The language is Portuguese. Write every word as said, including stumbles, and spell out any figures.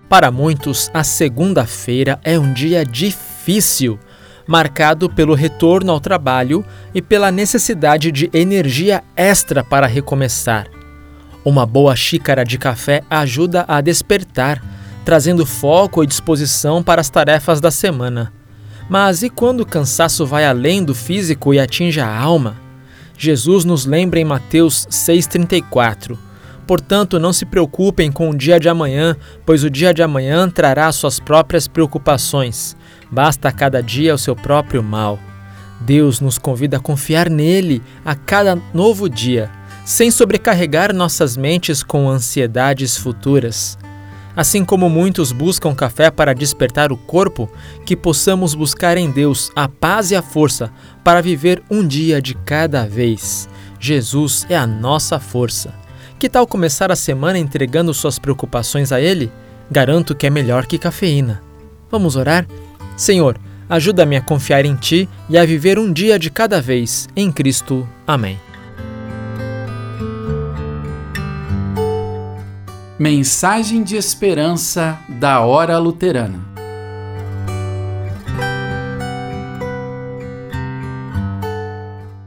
Para muitos, a segunda-feira é um dia difícil, marcado pelo retorno ao trabalho e pela necessidade de energia extra para recomeçar. Uma boa xícara de café ajuda a despertar, trazendo foco e disposição para as tarefas da semana. Mas e quando o cansaço vai além do físico e atinge a alma? Jesus nos lembra em Mateus seis, trinta e quatro. Portanto, não se preocupem com o dia de amanhã, pois o dia de amanhã trará suas próprias preocupações. Basta a cada dia o seu próprio mal. Deus nos convida a confiar nele a cada novo dia, sem sobrecarregar nossas mentes com ansiedades futuras. Assim como muitos buscam café para despertar o corpo, que possamos buscar em Deus a paz e a força para viver um dia de cada vez. Jesus é a nossa força. Que tal começar a semana entregando suas preocupações a Ele? Garanto que é melhor que cafeína. Vamos orar? Senhor, ajuda-me a confiar em Ti e a viver um dia de cada vez. Em Cristo. Amém. Mensagem de esperança da Hora Luterana.